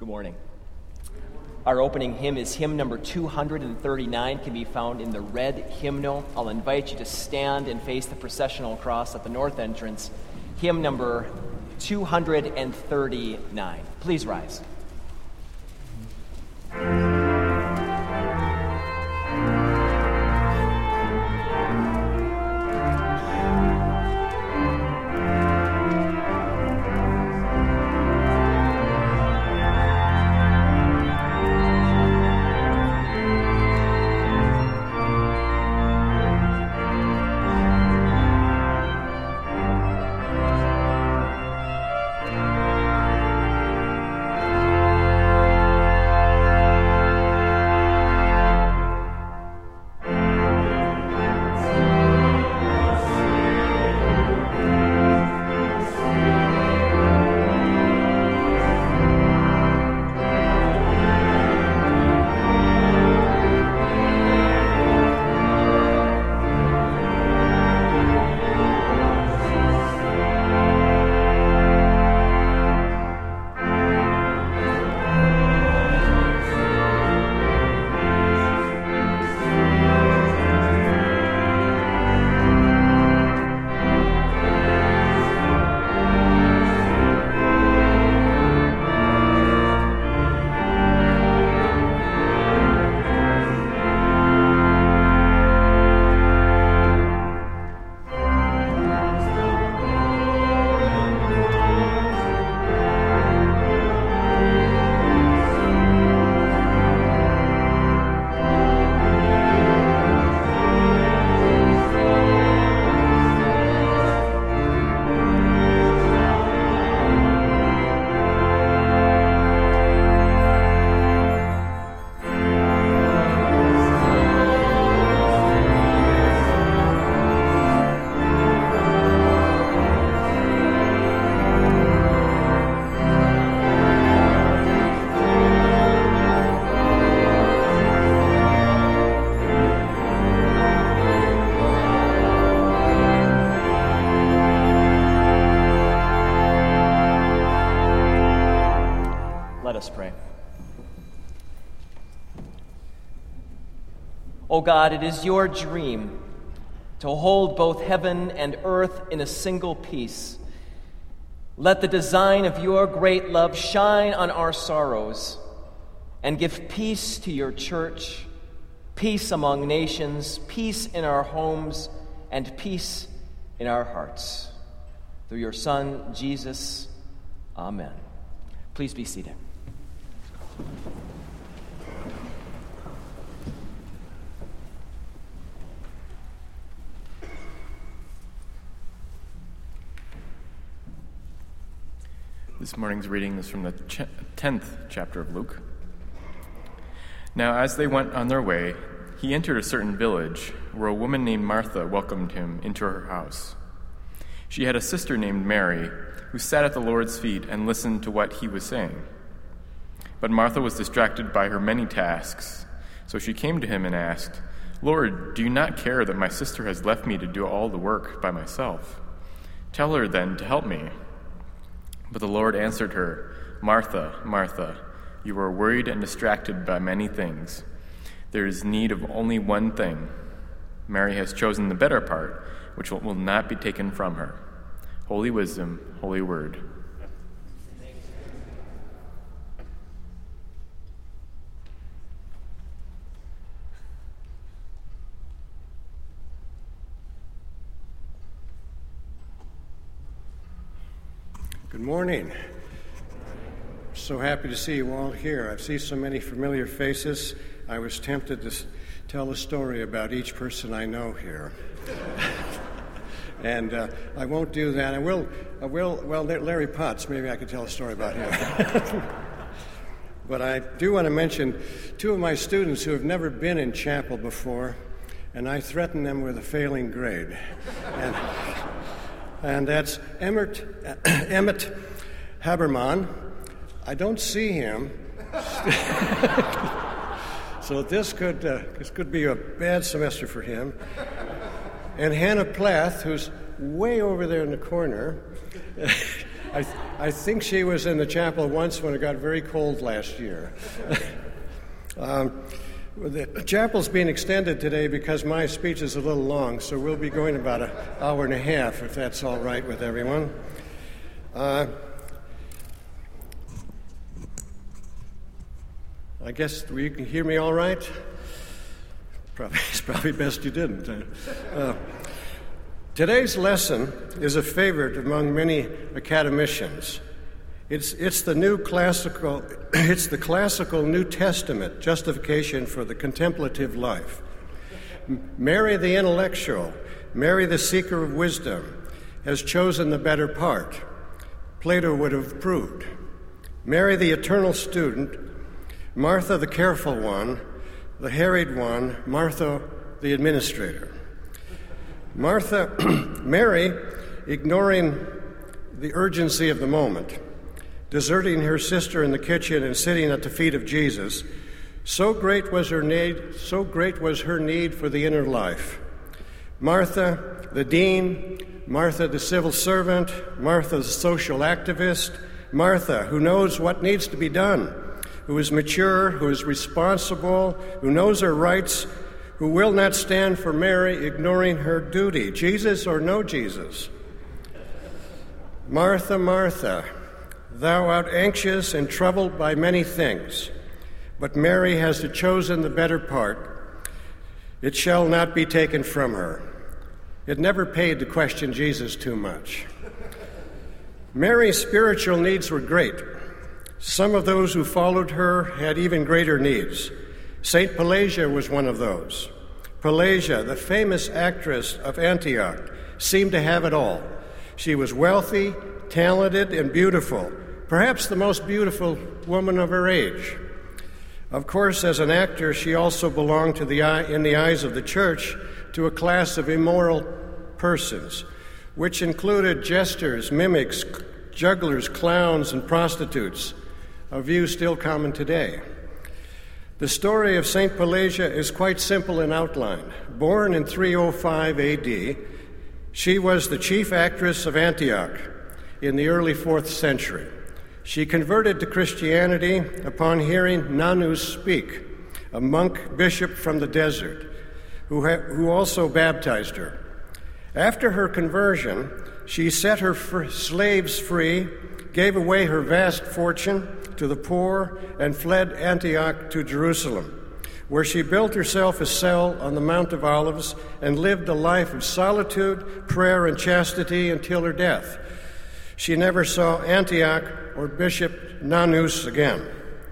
Good morning. Our opening hymn is hymn number 239, can be found in the red hymnal. I'll invite you to stand and face the processional cross at the north entrance. Hymn number 239. Please rise. Let us pray. O God, it is your dream to hold both heaven and earth in a single piece. Let the design of your great love shine on our sorrows and give peace to your church, peace among nations, peace in our homes, and peace in our hearts. Through your Son, Jesus. Amen. Please be seated. This morning's reading is from the 10th chapter of Luke. Now, as they went on their way, he entered a certain village where a woman named Martha welcomed him into her house. She had a sister named Mary who sat at the Lord's feet and listened to what he was saying. But Martha was distracted by her many tasks, so she came to him and asked, "Lord, do you not care that my sister has left me to do all the work by myself? Tell her then to help me." But the Lord answered her, "Martha, Martha, you are worried and distracted by many things. There is need of only one thing. Mary has chosen the better part, which will not be taken from her." Holy wisdom, holy word. Good morning. So happy to see you all here. I've seen so many familiar faces. I was tempted to tell a story about each person I know here. And I won't do that. I will, Larry Potts, maybe I could tell a story about him. But I do want to mention two of my students who have never been in chapel before, and I threaten them with a failing grade. And that's Emmett Haberman. I don't see him. So this could be a bad semester for him. And Hannah Plath, who's way over there in the corner. I think she was in the chapel once when it got very cold last year. The chapel's being extended today because my speech is a little long, so we'll be going about an hour and a half, if that's all right with everyone. I guess you can hear me all right? It's probably best you didn't. Today's lesson is a favorite among many academicians. It's the classical New Testament justification for the contemplative life. Mary the intellectual, Mary the seeker of wisdom, has chosen the better part. Plato would have approved. Mary the eternal student, Martha the careful one, the harried one, Martha the administrator. Mary, ignoring the urgency of the moment, deserting her sister in the kitchen and sitting at the feet of Jesus, so great was her need for the inner life. Martha, the dean, Martha, the civil servant, Martha, the social activist, Martha, who knows what needs to be done, who is mature, who is responsible, who knows her rights, who will not stand for Mary ignoring her duty, Jesus or no Jesus. Martha, Martha, thou art anxious and troubled by many things, but Mary has chosen the better part. It shall not be taken from her. It never paid to question Jesus too much. Mary's spiritual needs were great. Some of those who followed her had even greater needs. St. Pelagia was one of those. Pelagia, the famous actress of Antioch, seemed to have it all. She was wealthy, talented, and beautiful, perhaps the most beautiful woman of her age. Of course, as an actor, she also belonged in the eyes of the church to a class of immoral persons, which included jesters, mimics, jugglers, clowns, and prostitutes, a view still common today. The story of St. Pelagia is quite simple in outline. Born in 305 AD, she was the chief actress of Antioch in the early 4th century. She converted to Christianity upon hearing Nanus speak, a monk bishop from the desert, who also baptized her. After her conversion, she set her slaves free, gave away her vast fortune to the poor, and fled Antioch to Jerusalem, where she built herself a cell on the Mount of Olives and lived a life of solitude, prayer, and chastity until her death. She never saw Antioch or Bishop Nanus again.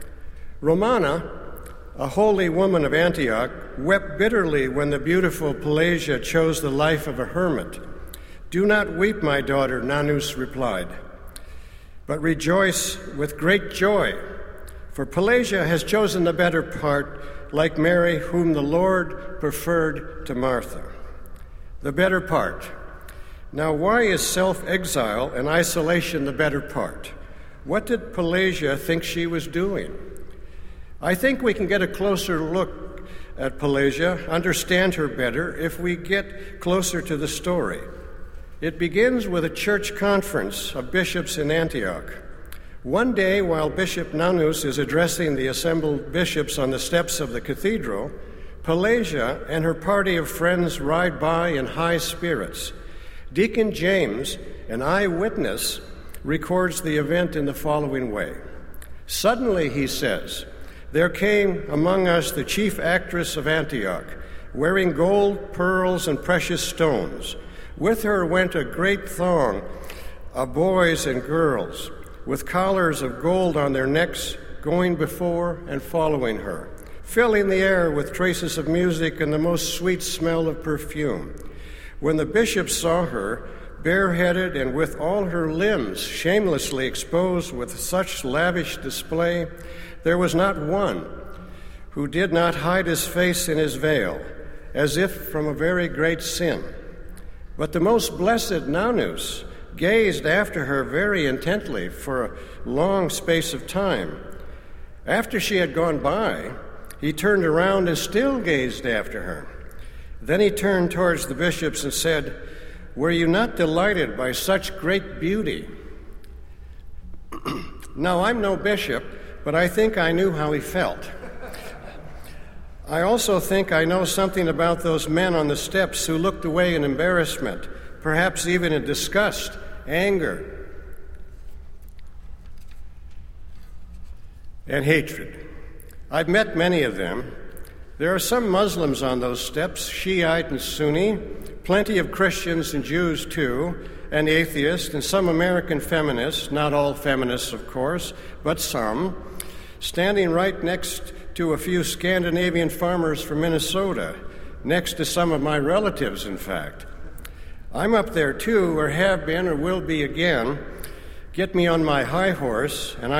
Romana, a holy woman of Antioch, wept bitterly when the beautiful Pelagia chose the life of a hermit. "Do not weep, my daughter," Nanus replied, "but rejoice with great joy, for Pelagia has chosen the better part, like Mary, whom the Lord preferred to Martha." The better part. Now, why is self-exile and isolation the better part? What did Pelagia think she was doing? I think we can get a closer look at Pelagia, understand her better, if we get closer to the story. It begins with a church conference of bishops in Antioch. One day, while Bishop Nanus is addressing the assembled bishops on the steps of the cathedral, Pelagia and her party of friends ride by in high spirits. Deacon James, an eyewitness, records the event in the following way. "Suddenly," he says, "there came among us the chief actress of Antioch, wearing gold, pearls, and precious stones. With her went a great throng of boys and girls, with collars of gold on their necks, going before and following her, filling the air with traces of music and the most sweet smell of perfume. When the bishops saw her, bareheaded and with all her limbs shamelessly exposed with such lavish display, there was not one who did not hide his face in his veil, as if from a very great sin. But the most blessed Nanus gazed after her very intently for a long space of time. After she had gone by, he turned around and still gazed after her. Then he turned towards the bishops and said, 'Were you not delighted by such great beauty?' Now, I'm no bishop, but I think I knew how he felt. I also think I know something about those men on the steps who looked away in embarrassment, perhaps even in disgust, anger, and hatred. I've met many of them. There are some Muslims on those steps, Shiite and Sunni, plenty of Christians and Jews too, and atheists, and some American feminists, not all feminists, of course, but some, standing right next to a few Scandinavian farmers from Minnesota, next to some of my relatives, in fact. I'm up there too, or have been, or will be again. Get me on my high horse, and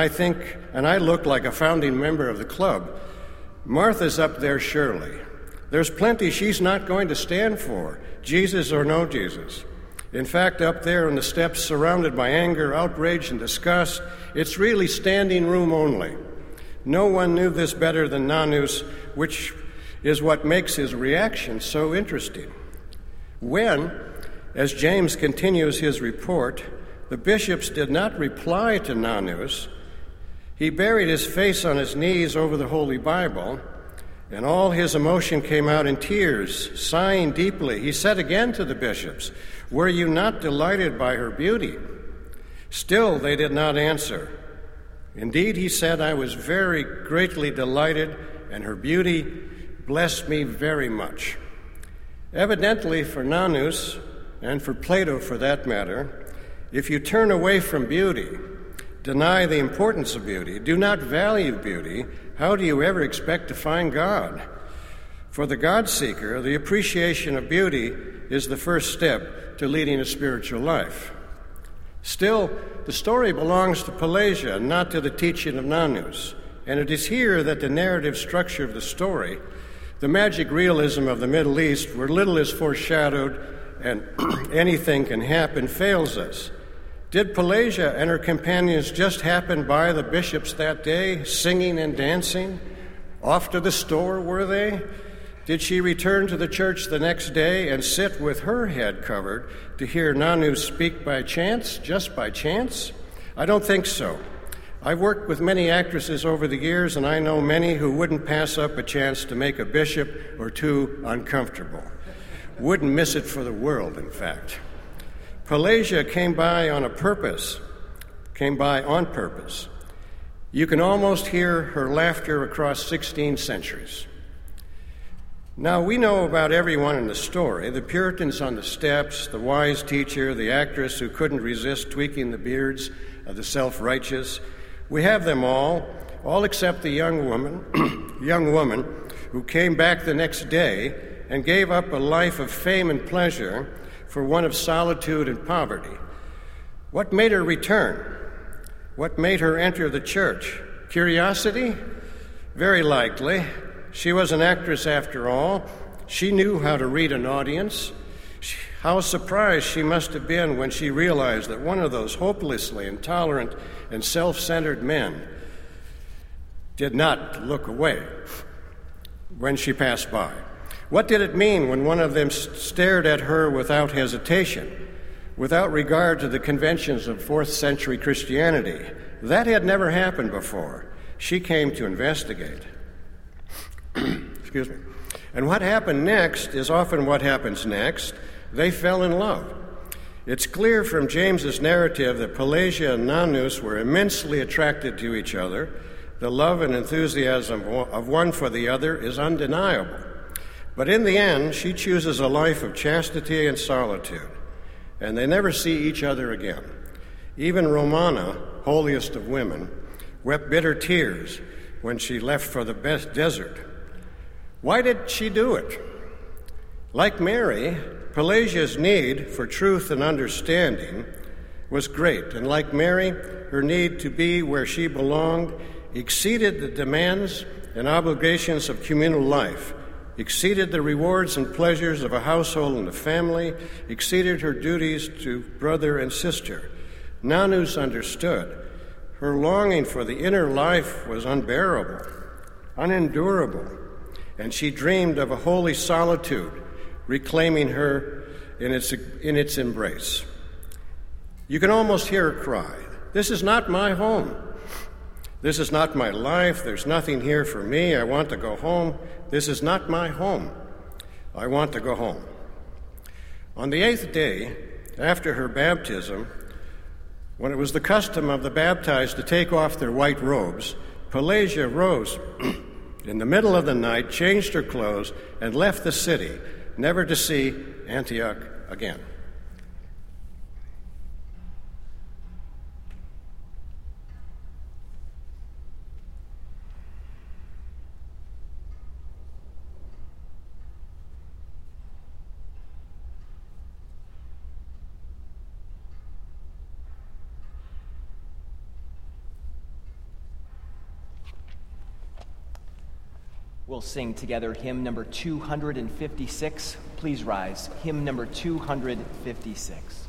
I look like a founding member of the club. Martha's up there surely. There's plenty she's not going to stand for, Jesus or no Jesus. In fact, up there on the steps, surrounded by anger, outrage, and disgust, it's really standing room only. No one knew this better than Nanus, which is what makes his reaction so interesting. When, as James continues his report, the bishops did not reply to Nanus, he buried his face on his knees over the Holy Bible, and all his emotion came out in tears, sighing deeply. He said again to the bishops, "Were you not delighted by her beauty?" Still they did not answer. Indeed, he said, "I was very greatly delighted, and her beauty blessed me very much." Evidently, for Nanus, and for Plato for that matter, if you turn away from beauty, deny the importance of beauty, do not value beauty, how do you ever expect to find God? For the God-seeker, the appreciation of beauty is the first step to leading a spiritual life. Still, the story belongs to Pelagia, not to the teaching of Nanus, and it is here that the narrative structure of the story, the magic realism of the Middle East, where little is foreshadowed and anything can happen, fails us. Did Pelagia and her companions just happen by the bishops that day, singing and dancing? Off to the store, were they? Did she return to the church the next day and sit with her head covered to hear Nanus speak by chance, just by chance? I don't think so. I've worked with many actresses over the years, and I know many who wouldn't pass up a chance to make a bishop or two uncomfortable. Wouldn't miss it for the world, in fact. Pelagia came by on purpose. You can almost hear her laughter across 16 centuries. Now, we know about everyone in the story, the Puritans on the steps, the wise teacher, the actress who couldn't resist tweaking the beards of the self-righteous. We have them all except the young woman who came back the next day and gave up a life of fame and pleasure for one of solitude and poverty. What made her return? What made her enter the church? Curiosity? Very likely. She was an actress after all. She knew how to read an audience. How surprised she must have been when she realized that one of those hopelessly intolerant and self-centered men did not look away when she passed by. What did it mean when one of them stared at her without hesitation, without regard to the conventions of 4th century Christianity? That had never happened before. She came to investigate. Excuse me. And what happened next is often what happens next. They fell in love. It's clear from James's narrative that Pelagia and Nanus were immensely attracted to each other. The love and enthusiasm of one for the other is undeniable. But in the end, she chooses a life of chastity and solitude, and they never see each other again. Even Romana, holiest of women, wept bitter tears when she left for the desert. Why did she do it? Like Mary, Pelagia's need for truth and understanding was great, and like Mary, her need to be where she belonged exceeded the demands and obligations of communal life, exceeded the rewards and pleasures of a household and a family, exceeded her duties to brother and sister. Nanus understood. Her longing for the inner life was unbearable, unendurable, and she dreamed of a holy solitude, reclaiming her in its embrace. You can almost hear her cry, "This is not my home. This is not my life. There's nothing here for me. I want to go home. This is not my home. I want to go home. On the 8th day, after her baptism, when it was the custom of the baptized to take off their white robes, Pelagia rose in the middle of the night, changed her clothes, and left the city, never to see Antioch again. We'll sing together hymn number 256. Please rise. Hymn number 256.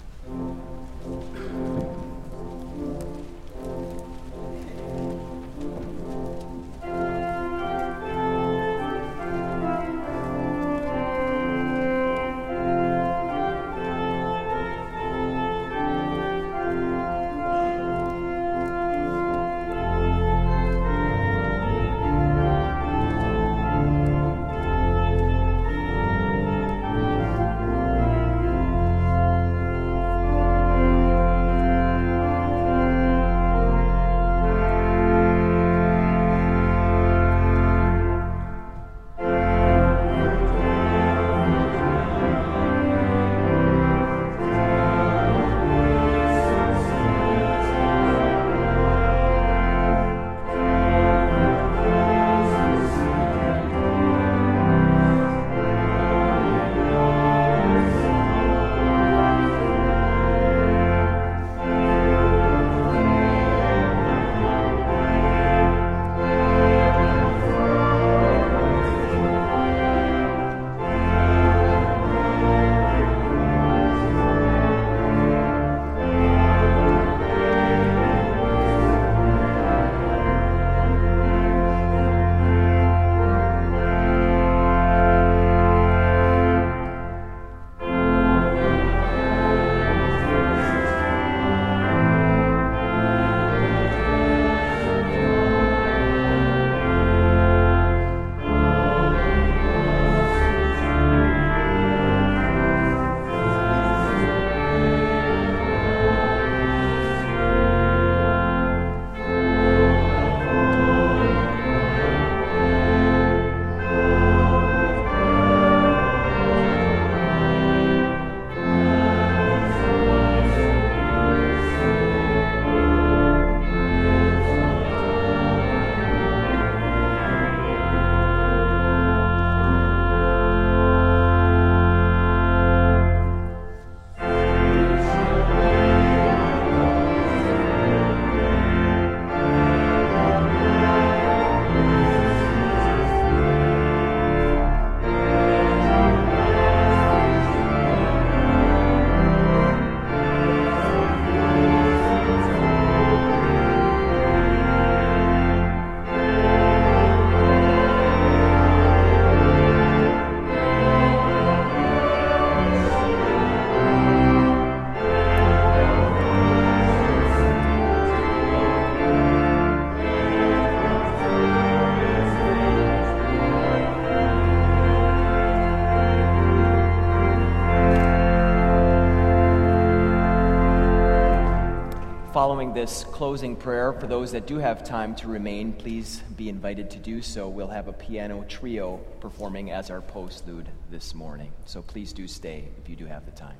Following this closing prayer, for those that do have time to remain, please be invited to do so. We'll have a piano trio performing as our postlude this morning. So please do stay if you do have the time.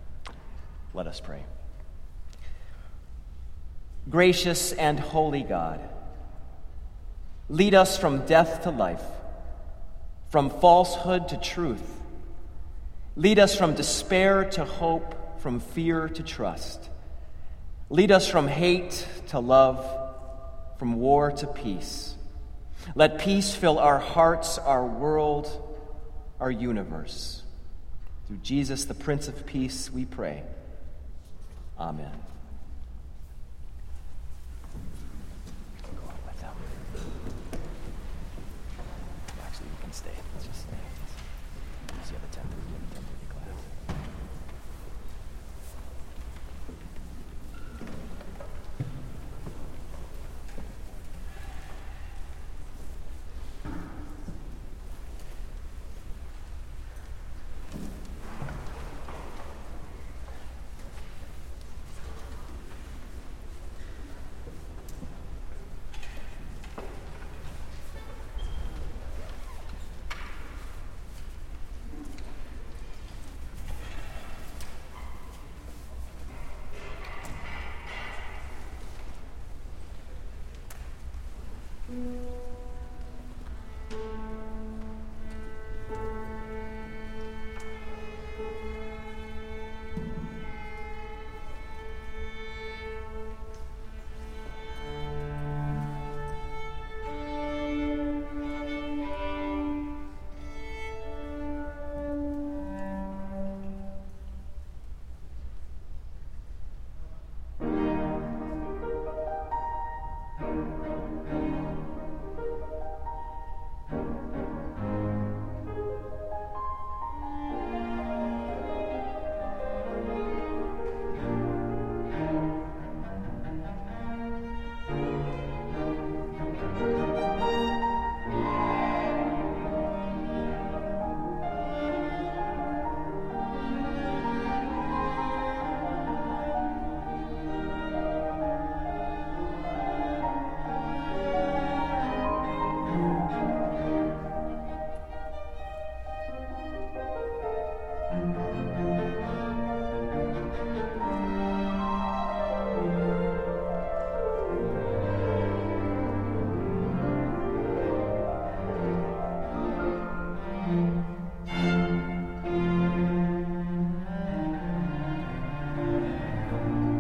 Let us pray. Gracious and holy God, lead us from death to life, from falsehood to truth. Lead us from despair to hope, from fear to trust. Lead us from hate to love, from war to peace. Let peace fill our hearts, our world, our universe. Through Jesus, the Prince of Peace, we pray. Amen. Go out with them. Actually, we can stay. Let's just stay. See you at the 10:30 class. Amen.